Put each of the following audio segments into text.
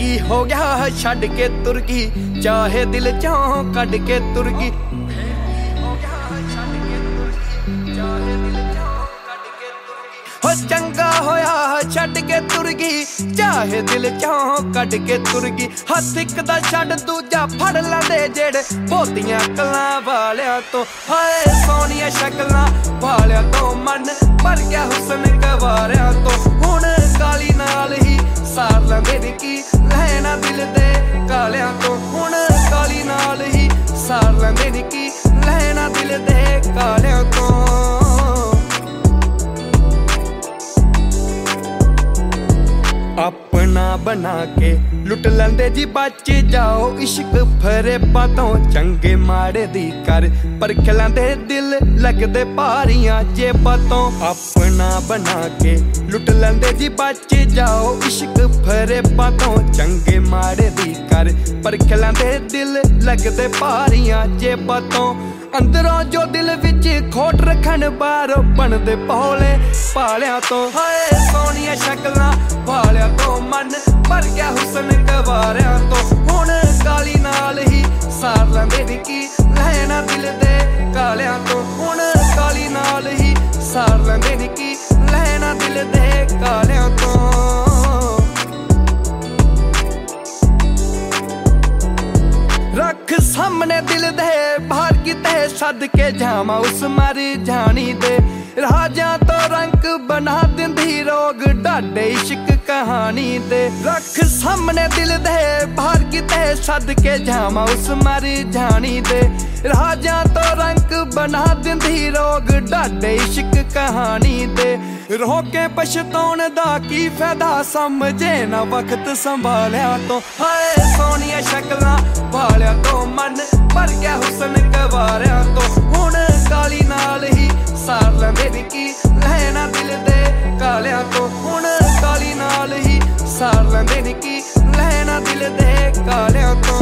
की हो गया छड़ के तुर गई, चाहे दिल चों कड़ के तुर गई। हो चंगा होया छड़ के तुर गई, चाहे दिल चों कड़ के तुर गई। हथ इक दा छड़ दूजा फड़ लांदे जेड़े बहुतियां कलां वालियां तो। हाय सोहणियां शक्लां वालियां तो मन भर गया हुसन गवारियां तो। हुण काली नाल ही सार लैंदे नी की लैना दिल दे कालियां तो। हुण काली नाल ही सार लैंदे नी की लैना दिल दे कालियां तो। अपना बना के लुट लैंदे जी बच जाओ इश्क फरेबा तो। चंगे माड़े दी कर परख लैंदे दिल लगदे भारियां जेबां तो। अपना बना के लुट लैंदे जी बच जाओ इश्क फरेबा तो। चंगे माड़े दी कर परख लैंदे दिल लगदे भारियां जेबां तो। अंदरों जो दिल विच खोट रखन बाहरों बनदे भोले भालियां तो। हाय सोहणियां शक्लां वालियां तो मन भर गया हुसन गवारियां तो। हुण काली नाल ही सार लैंदे नी की लैना दिल दे कालियां तो। हुण काली नाल ही सार लैंदे नी की लैना दिल दे कालियां तो। रख सामने दिल दे बाहर किते सद के जावा उस मर जानी दे। राजा तो रंग बना दिंदी रोग डाडे इश्क कहानी दे। रख सामने दिल दे बाहर किते सद के जावा उस मर जानी दे। राजा तो रंग बना दिंदी रोग डाडे इश्क कहानी दे। रो के पछताउण दा की फायदा समझे ना वक्त संभालिया तो। हाय सोहणियां शक्लां वालियां तो मन भर गया हुसन गवारियां तो। हुण काली नाल ही सार लैंदे नी की लैना दिल दे कालियां तो। हुण काली नाल ही सार लैंदे नी की लैना दिल दे कालियां तो।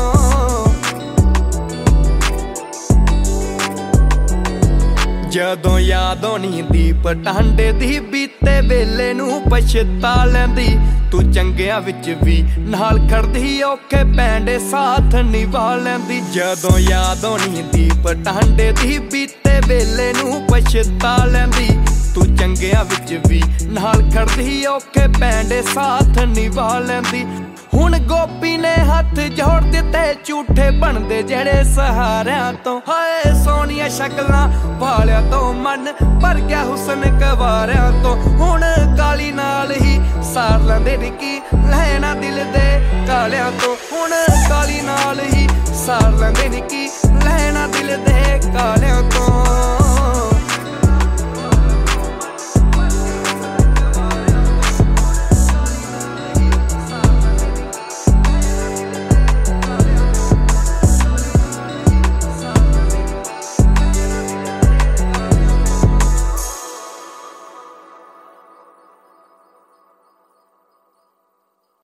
जदों याद होनी दीप टांडे दी बीते वेले नूं पछता लैंदी। तू चंगियां विच भी नाल खड़दी औखे पैंडे साथ निभा लैंदी। जदों याद होनी दीप टांडे दी बीते वेले नूं पछता लैंदी। तू चंगियां विच भी नाल खड़दी औखे पैंडे साथ निभा लैंदी। हुण गोपी ने हथ जोड़ दिते झूठे बनदे जेड़े सहारियां तो। हाय सोहणियां शक्लां वालियां तो मन भर गया हुसन गवारियां तो। हुण काली नाल ही सार लैंदे नी की लैना दिल दे कालियां तो। हुण काली नाल ही सार लैंदे नी की लैना दिल दे कालियां तो।